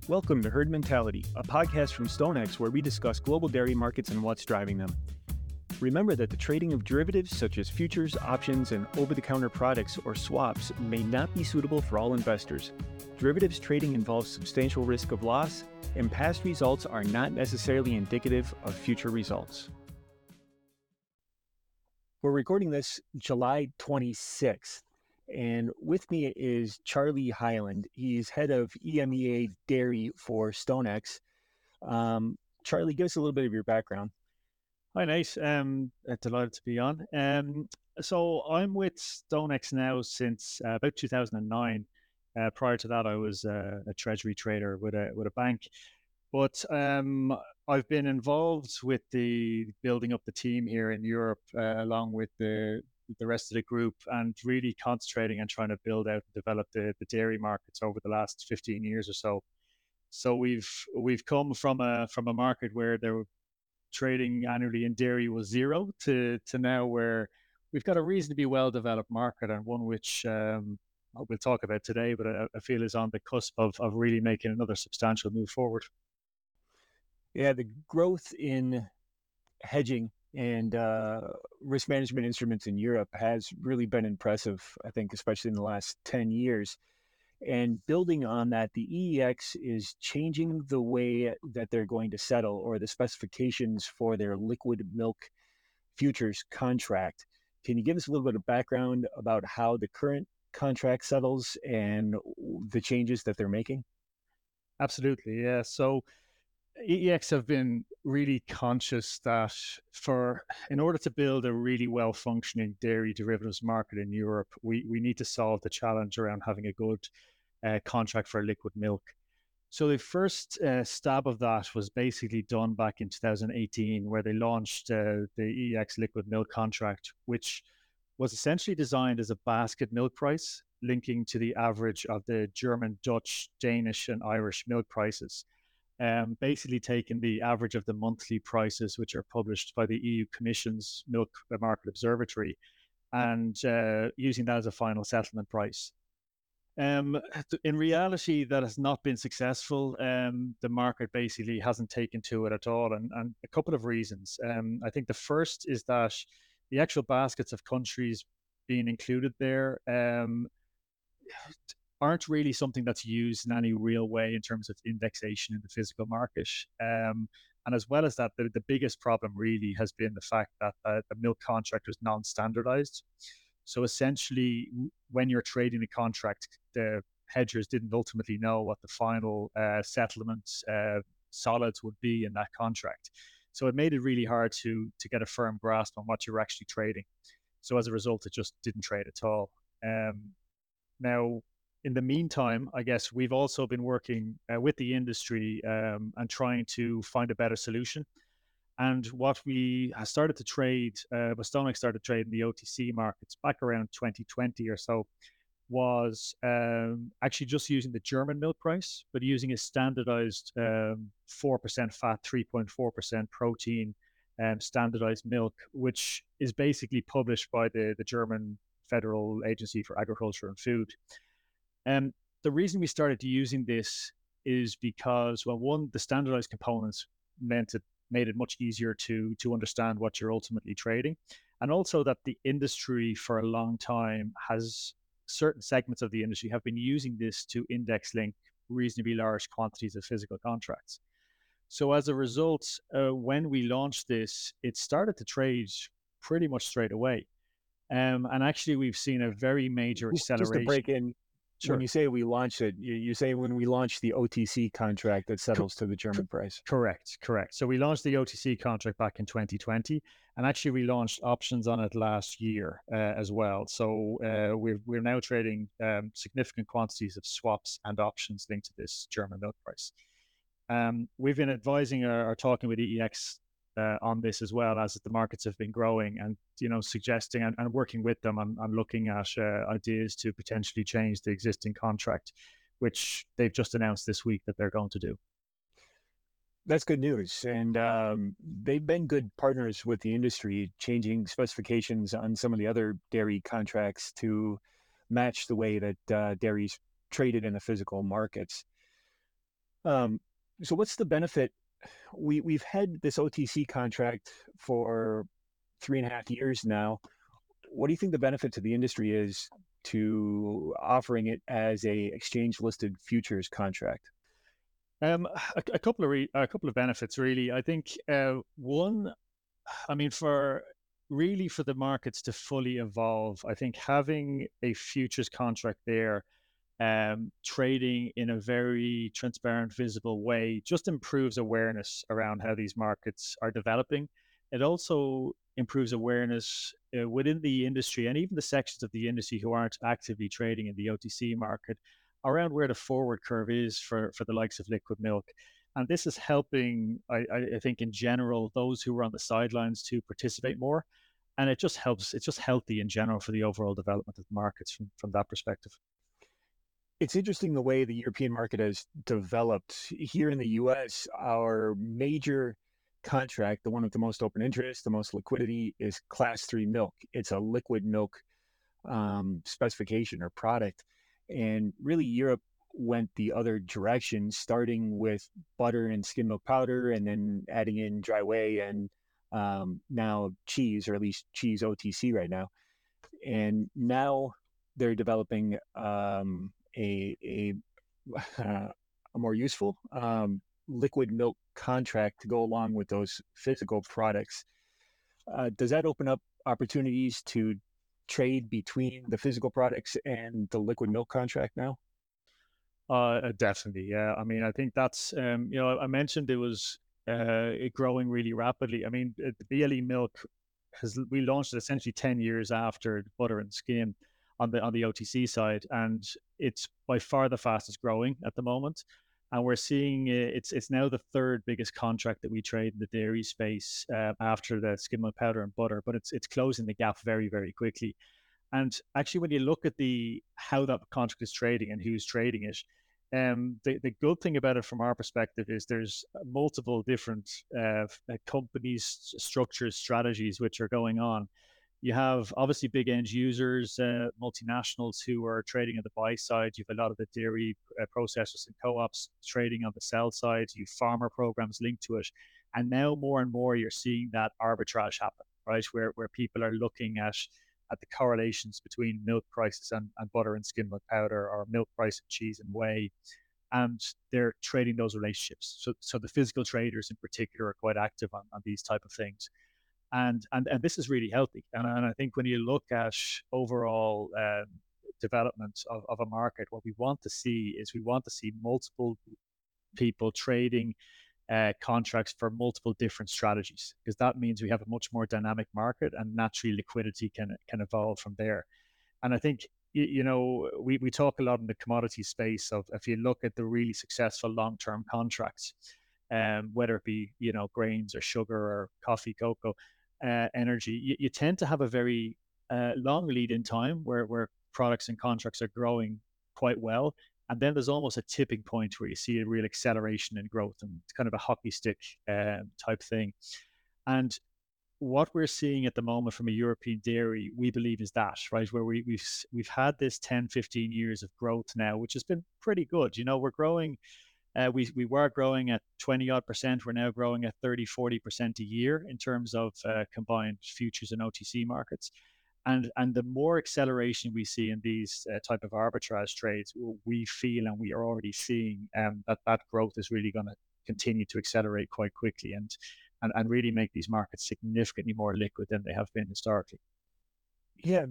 Welcome to Herd Mentality, a podcast from StoneX where we discuss global dairy markets and what's driving them. Remember that the trading of derivatives such as futures, options, and over-the-counter products or swaps may not be suitable for all investors. Derivatives trading involves substantial risk of loss, and past results are not necessarily indicative of future results. We're recording this July 26th. And with me is Charlie Hyland. He's head of EMEA Dairy for StoneX. Charlie, give us a little bit of your background. Hi, Nate. Delighted to be on. So I'm with StoneX now since about 2009. Prior to that, I was a treasury trader with a bank. But I've been involved with the building up the team here in Europe, along with the rest of the group, and really concentrating on trying to build out and develop the dairy markets over the last 15 years or so. So we've come from a market where there were trading annually in dairy was zero to now where we've got a reasonably well developed market, and one which we'll talk about today, but I feel is on the cusp of really making another substantial move forward. Yeah, the growth in hedging and risk management instruments in Europe has really been impressive, I think, especially in the last 10 years. And building on that, the EEX is changing the way that they're going to settle, or the specifications for their liquid milk futures contract. Can you give us a little bit of background about how the current contract settles and the changes that they're making? Absolutely, yeah. So EEX have been really conscious that in order to build a really well functioning dairy derivatives market in Europe, we need to solve the challenge around having a good contract for liquid milk. So the first stab of that was basically done back in 2018, where they launched the EEX liquid milk contract, which was essentially designed as a basket milk price linking to the average of the German, Dutch, Danish, and Irish milk prices. Basically taking the average of the monthly prices, which are published by the EU Commission's Milk Market Observatory, and using that as a final settlement price. In reality, that has not been successful. The market basically hasn't taken to it at all, and a couple of reasons. I think the first is that the actual baskets of countries being included there aren't really something that's used in any real way in terms of indexation in the physical market. And as well as that, the biggest problem really has been the fact that the milk contract was non-standardized. So essentially, when you're trading a contract, the hedgers didn't ultimately know what the final settlement solids would be in that contract. So it made it really hard to get a firm grasp on what you're actually trading. So as a result, it just didn't trade at all. Now, in the meantime, I guess we've also been working with the industry and trying to find a better solution. And what we started to trade, StoneX started trading the OTC markets back around 2020 or so, was actually just using the German milk price, but using a standardized 4% fat, 3.4% protein standardized milk, which is basically published by the German Federal Agency for Agriculture and Food. The reason we started using this is because, well, one, the standardized components made it much easier to understand what you're ultimately trading, and also that the industry for a long time has certain segments of the industry have been using this to index link reasonably large quantities of physical contracts. So as a result, when we launched this, it started to trade pretty much straight away. And actually, we've seen a very major acceleration. Just to break in, Sure. When you say we launched it, you say when we launched the OTC contract that settles to the German price. Correct. So we launched the OTC contract back in 2020, and actually we launched options on it last year as well. So we're now trading significant quantities of swaps and options linked to this German milk price. We've been advising or talking with EEX on this as well, as the markets have been growing, and suggesting and working with them on looking at ideas to potentially change the existing contract, which they've just announced this week that they're going to do. That's good news. And they've been good partners with the industry, changing specifications on some of the other dairy contracts to match the way that dairy's traded in the physical markets. Um, so what's the benefit? We've had this OTC contract for 3.5 years now. What do you think the benefit to the industry is to offering it as a exchange listed futures contract? A couple of a couple of benefits really. I think one, I mean, for really for the markets to fully evolve, I think having a futures contract there, trading in a very transparent, visible way, just improves awareness around how these markets are developing. It also improves awareness within the industry and even the sections of the industry who aren't actively trading in the OTC market around where the forward curve is for the likes of liquid milk. And this is helping, I think, in general, those who are on the sidelines to participate more. And it just helps, it's just healthy in general for the overall development of the markets from that perspective. It's interesting the way the European market has developed. Here in the US, our major contract, the one with the most open interest, the most liquidity, is Class 3 milk. It's a liquid milk specification or product. And really, Europe went the other direction, starting with butter and skim milk powder, and then adding in dry whey and now cheese, or at least cheese OTC right now. And now they're developing a a more useful liquid milk contract to go along with those physical products. Does that open up opportunities to trade between the physical products and the liquid milk contract now? Definitely, yeah. I mean, I think that's I mentioned it was it growing really rapidly. I mean, the BLE milk has we launched it essentially 10 years after butter and skim on the OTC side, and it's by far the fastest growing at the moment. And we're seeing it's now the third biggest contract that we trade in the dairy space after the skim milk powder and butter, but it's closing the gap very quickly. And actually, when you look at the how that contract is trading and who's trading it, the good thing about it from our perspective is there's multiple different companies, structures, strategies which are going on. You have obviously big end users, multinationals who are trading on the buy side. You have a lot of the dairy processors and co-ops trading on the sell side. You have farmer programs linked to it, and now more and more you're seeing that arbitrage happen, right? Where people are looking at the correlations between milk prices and butter and skim milk powder, or milk price and cheese and whey, and they're trading those relationships. So the physical traders in particular are quite active on these type of things, and this is really healthy. And I think when you look at overall development of a market, what we want to see is we want to see multiple people trading contracts for multiple different strategies, because that means we have a much more dynamic market, and naturally liquidity can evolve from there. And I think we talk a lot in the commodity space of, if you look at the really successful long-term contracts, whether it be grains or sugar or coffee, cocoa, energy, you tend to have a very long lead in time where products and contracts are growing quite well. And then there's almost a tipping point where you see a real acceleration in growth, and it's kind of a hockey stick type thing. And what we're seeing at the moment from a European dairy, we believe, is that, right, where we've had this 10, 15 years of growth now, which has been pretty good. We're growing. We were growing at 20 odd percent. We're now growing at 30, 40% a year in terms of combined futures and OTC markets. And the more acceleration we see in these type of arbitrage trades, we feel, and we are already seeing, that growth is really going to continue to accelerate quite quickly, and really make these markets significantly more liquid than they have been historically. Yeah,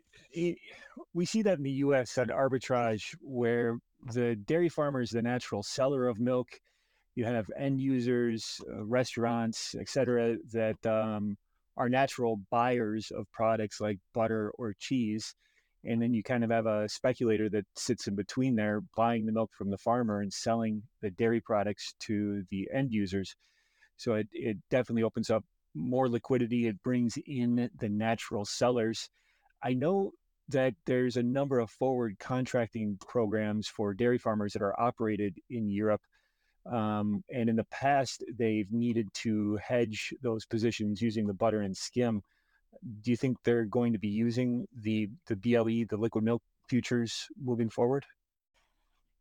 we see that in the U.S. that arbitrage, where the dairy farmer is the natural seller of milk. You have end users, restaurants, etc., that are natural buyers of products like butter or cheese. And then you kind of have a speculator that sits in between there, buying the milk from the farmer and selling the dairy products to the end users. So it definitely opens up more liquidity. It brings in the natural sellers. I know that there's a number of forward contracting programs for dairy farmers that are operated in Europe. And in the past, they've needed to hedge those positions using the butter and skim. Do you think they're going to be using the BLE, the liquid milk futures, moving forward?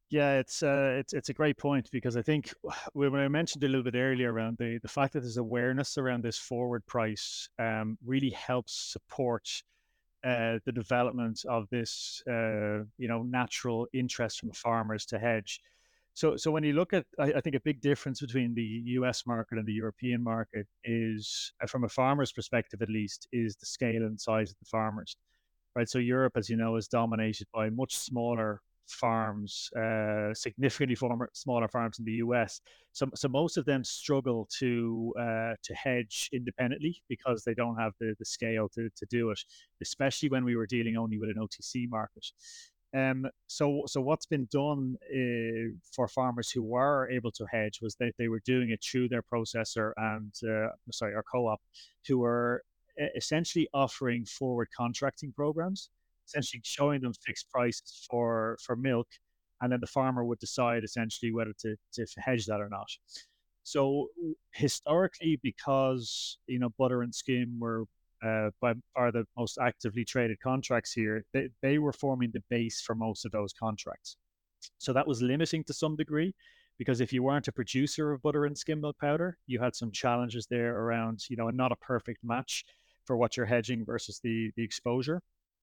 Yeah, it's a great point because I think when I mentioned a little bit earlier around the fact that there's awareness around this forward price really helps support the development of this natural interest from farmers to hedge. So when you look at, I think a big difference between the U.S. market and the European market is, from a farmer's perspective at least, is the scale and size of the farmers, right? So Europe, as you know, is dominated by much smaller farms, significantly smaller farms in the US. So most of them struggle to hedge independently because they don't have the scale to do it, especially when we were dealing only with an OTC market. So what's been done for farmers who were able to hedge was that they were doing it through their processor and our co-op, who were essentially offering forward contracting programs, essentially showing them fixed prices for milk, and then the farmer would decide essentially whether to hedge that or not. So historically, because butter and skim were are the most actively traded contracts here, they were forming the base for most of those contracts. So that was limiting to some degree, because if you weren't a producer of butter and skim milk powder, you had some challenges there around, not a perfect match for what you're hedging versus the exposure.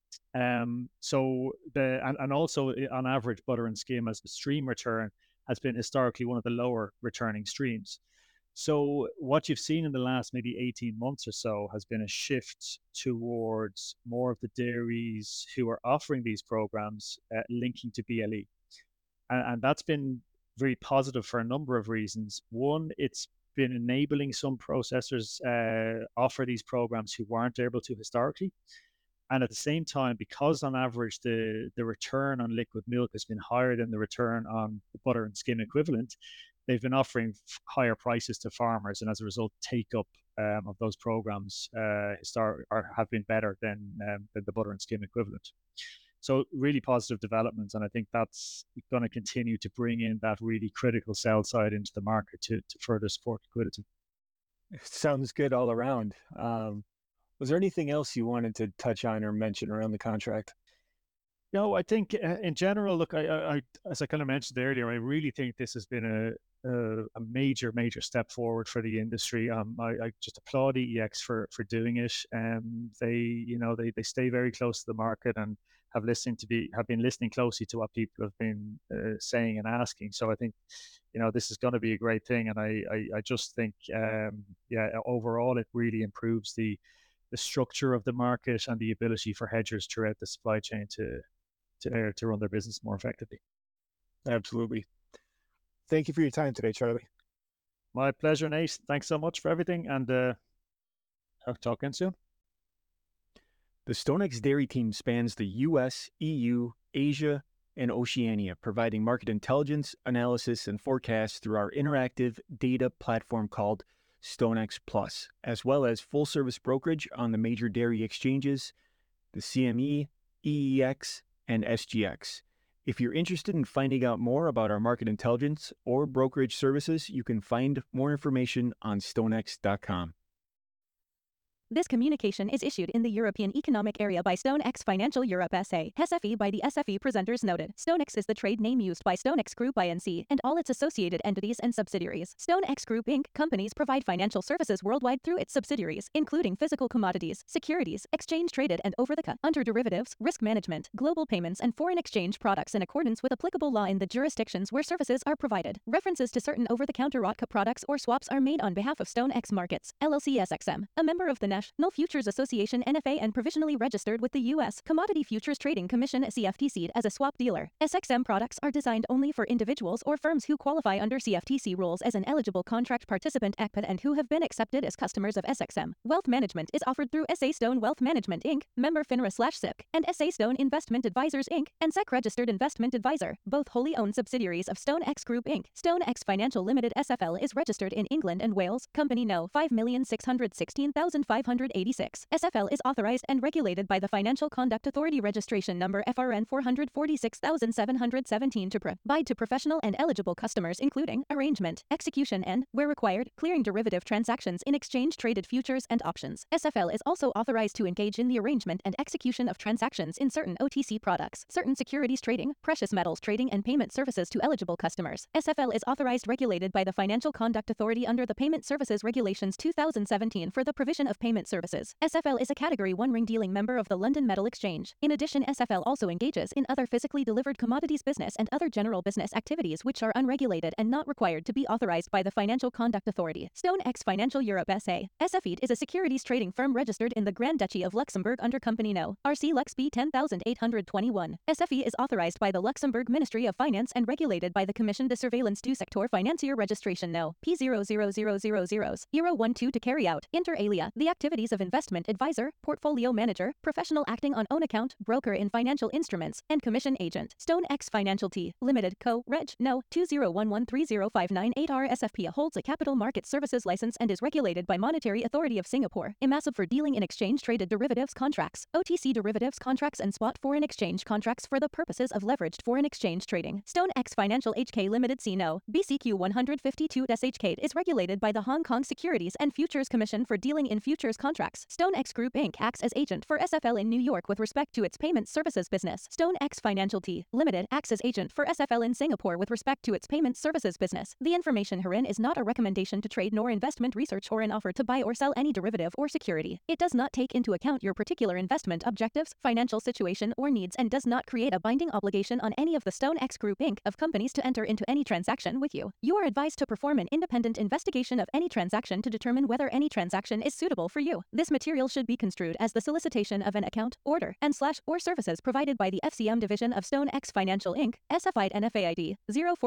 And also on average, butter and skim as a stream return has been historically one of the lower returning streams. So what you've seen in the last maybe 18 months or so has been a shift towards more of the dairies who are offering these programs linking to BLE. And that's been very positive for a number of reasons. One, it's been enabling some processors offer these programs who weren't able to historically. And at the same time, because on average the return on liquid milk has been higher than the return on the butter and skim equivalent, they've been offering higher prices to farmers, and as a result, take up of those programs have been better than the butter and skim equivalent. So really positive developments, and I think that's going to continue to bring in that really critical sell side into the market to further support liquidity. Sounds good all around. Was there anything else you wanted to touch on or mention around the contract? No, I think in general, look, as I kind of mentioned earlier, I really think this has been a major step forward for the industry. I just applaud EEX for doing it. They stay very close to the market and have been listening closely to what people have been saying and asking. So I think this is going to be a great thing, and I just think overall it really improves the structure of the market and the ability for hedgers throughout the supply chain to run their business more effectively. Absolutely. Thank you for your time today, Charlie. My pleasure, Nate. Thanks so much for everything, and I'll talk again soon. The StoneX Dairy team spans the US, EU, Asia, and Oceania, providing market intelligence, analysis, and forecasts through our interactive data platform called StoneX Plus, as well as full-service brokerage on the major dairy exchanges, the CME, EEX, and SGX. If you're interested in finding out more about our market intelligence or brokerage services, you can find more information on stonex.com. This communication is issued in the European Economic Area by StoneX Financial Europe SA, SFE by the SFE presenters noted. StoneX is the trade name used by StoneX Group Inc. and all its associated entities and subsidiaries. StoneX Group Inc. companies provide financial services worldwide through its subsidiaries, including physical commodities, securities, exchange-traded and over-the-counter under derivatives, risk management, global payments, and foreign exchange products in accordance with applicable law in the jurisdictions where services are provided. References to certain over-the-counter ROTCA products or swaps are made on behalf of StoneX Markets, LLC SXM, a member of the National Futures Association NFA and provisionally registered with the U.S. Commodity Futures Trading Commission CFTC as a swap dealer. SXM products are designed only for individuals or firms who qualify under CFTC rules as an eligible contract participant (ECPAT) and who have been accepted as customers of SXM. Wealth management is offered through SA Stone Wealth Management Inc., member FINRA/SIPC, and SA Stone Investment Advisors Inc., and SEC registered investment advisor, both wholly owned subsidiaries of StoneX Group Inc. StoneX Financial Limited SFL is registered in England and Wales. Company No. 5,616,500. 586. SFL is authorized and regulated by the Financial Conduct Authority registration number FRN 446717 to provide to professional and eligible customers including arrangement, execution and, where required, clearing derivative transactions in exchange-traded futures and options. SFL is also authorized to engage in the arrangement and execution of transactions in certain OTC products, certain securities trading, precious metals trading and payment services to eligible customers. SFL is authorized regulated by the Financial Conduct Authority under the Payment Services Regulations 2017 for the provision of payment services. SFL is a Category 1 ring dealing member of the London Metal Exchange. In addition, SFL also engages in other physically delivered commodities business and other general business activities which are unregulated and not required to be authorized by the Financial Conduct Authority. StoneX Financial Europe SA. SFE is a securities trading firm registered in the Grand Duchy of Luxembourg under Company No. RC Lux B 10821. SFE is authorized by the Luxembourg Ministry of Finance and regulated by the Commission de Surveillance du Secteur Financier Registration No. P00000-012 to carry out, inter alia, the activities of investment advisor, portfolio manager, professional acting on own account, broker in financial instruments, and commission agent. StoneX Financial T. Limited Co. Reg. No. 201130598R SFP holds a capital market services license and is regulated by Monetary Authority of Singapore, IMASIB for dealing in exchange-traded derivatives contracts, OTC derivatives contracts and spot foreign exchange contracts for the purposes of leveraged foreign exchange trading. StoneX Financial HK Limited C. No. BCQ 152 SHK is regulated by the Hong Kong Securities and Futures Commission for dealing in futures contracts. StoneX Group Inc. acts as agent for SFL in New York with respect to its payment services business. StoneX Financial T. Limited acts as agent for SFL in Singapore with respect to its payment services business. The information herein is not a recommendation to trade nor investment research or an offer to buy or sell any derivative or security. It does not take into account your particular investment objectives, financial situation, or needs and does not create a binding obligation on any of the StoneX Group Inc. of companies to enter into any transaction with you. You are advised to perform an independent investigation of any transaction to determine whether any transaction is suitable for you. This material should be construed as the solicitation of an account, order, and/or services provided by the FCM division of StoneX Financial Inc., SFID NFAID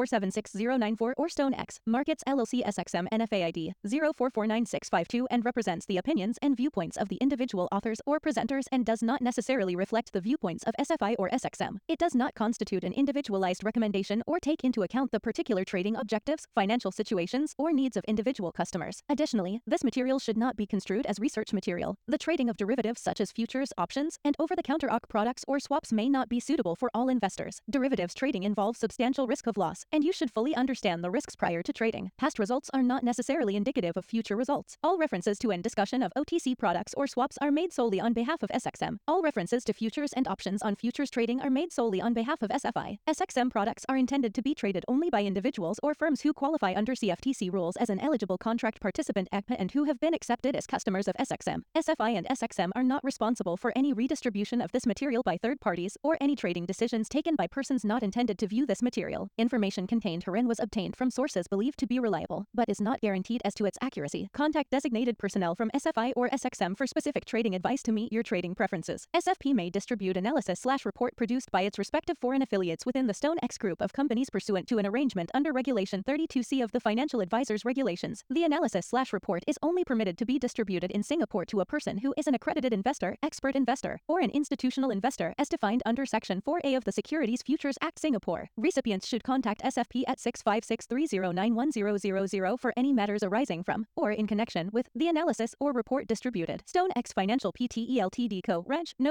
0476094 or StoneX Markets LLC SXM NFAID 0449652 and represents the opinions and viewpoints of the individual authors or presenters and does not necessarily reflect the viewpoints of SFI or SXM. It does not constitute an individualized recommendation or take into account the particular trading objectives, financial situations, or needs of individual customers. Additionally, this material should not be construed as research material. The trading of derivatives such as futures, options, and over-the-counter OC products or swaps may not be suitable for all investors. Derivatives trading involves substantial risk of loss, and you should fully understand the risks prior to trading. Past results are not necessarily indicative of future results. All references to and discussion of OTC products or swaps are made solely on behalf of SXM. All references to futures and options on futures trading are made solely on behalf of SFI. SXM products are intended to be traded only by individuals or firms who qualify under CFTC rules as an eligible contract participant ECPA and who have been accepted as customers of SXM. SFI and SXM are not responsible for any redistribution of this material by third parties or any trading decisions taken by persons not intended to view this material. Information contained herein was obtained from sources believed to be reliable, but is not guaranteed as to its accuracy. Contact designated personnel from SFI or SXM for specific trading advice to meet your trading preferences. SFP may distribute analysis/report produced by its respective foreign affiliates within the StoneX Group of companies pursuant to an arrangement under Regulation 32C of the Financial Advisors Regulations. The analysis/report is only permitted to be distributed in Singapore to a person who is an accredited investor, expert investor, or an institutional investor as defined under Section 4A of the Securities Futures Act Singapore. Recipients should contact SFP at 656309100 for any matters arising from, or in connection with, the analysis or report distributed. StoneX Financial Pte Ltd Co. Reg. No.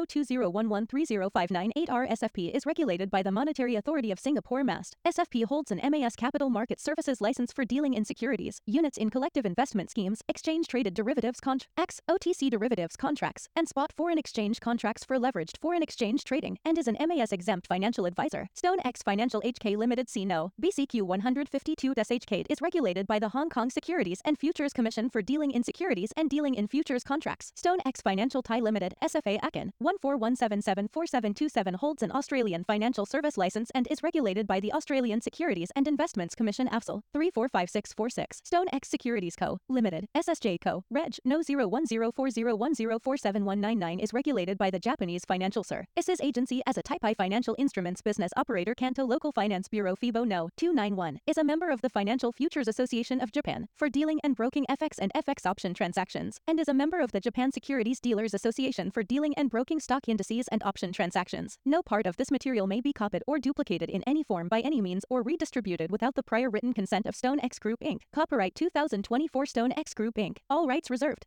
201130598R SFP is regulated by the Monetary Authority of Singapore MAST. SFP holds an MAS Capital Market Services license for dealing in securities, units in collective investment schemes, exchange-traded derivatives contracts, OTC derivatives contracts, and spot foreign exchange contracts for leveraged foreign exchange trading, and is an MAS-exempt financial advisor. StoneX Financial HK Limited C. No. BCQ 152 SHK is regulated by the Hong Kong Securities and Futures Commission for dealing in securities and dealing in futures contracts. StoneX Financial Thai Limited SFA Akin 141774727 holds an Australian financial service license and is regulated by the Australian Securities and Investments Commission AFSL 345646. StoneX Securities Co. Limited SSJ Co. Reg. No. 010401047199 is regulated by the Japanese Financial Services Agency as a Type I Financial Instruments Business Operator. Kanto Local Finance Bureau FIBO No. 291 is a member of the Financial Futures Association of Japan for dealing and broking FX and FX option transactions, and is a member of the Japan Securities Dealers Association for dealing and broking stock indices and option transactions. No part of this material may be copied or duplicated in any form by any means or redistributed without the prior written consent of StoneX Group Inc. Copyright 2024 StoneX Group Inc. All rights reserved.